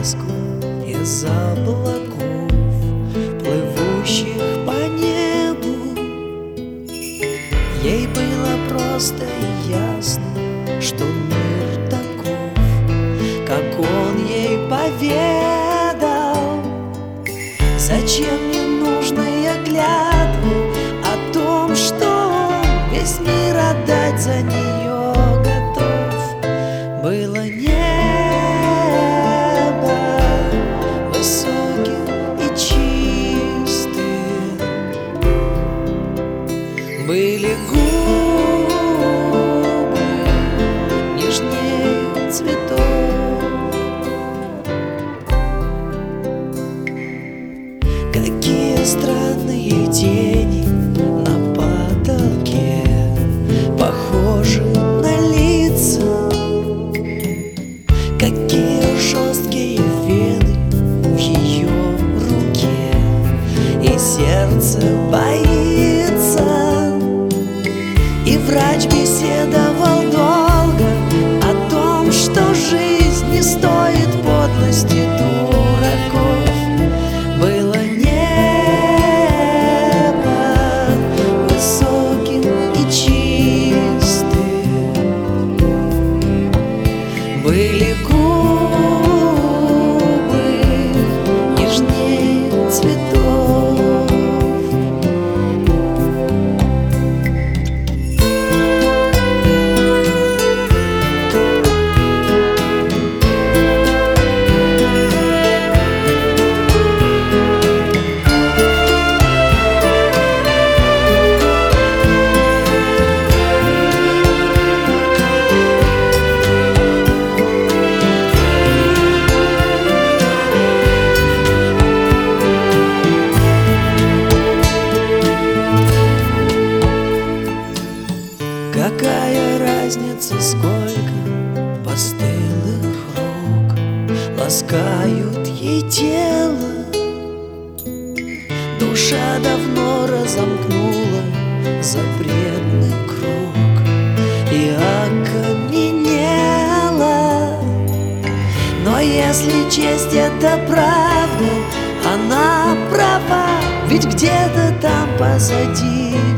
сказку из облаков, плывущих по небу. Ей было просто и ясно, что мир таков, как он ей поведал. Зачем ненужная клятва о том, что он весь мир отдать за нее готов? Было небо высоким и чистым, были губы нежнее цветов. Какие странные тени на потолке, похожи на лица. Какие жесткие вены в ее руке, и сердце боится. И врач беседовал долго о том, что жизнь не стоит подлости дураков. Было небо высоким и чистым, были губы нежнее цветов. Какая разница, сколько постылых рук ласкают ей тело? Душа давно разомкнула запретный круг и окаменела. Но если честь — это правда, она права, ведь где-то там позади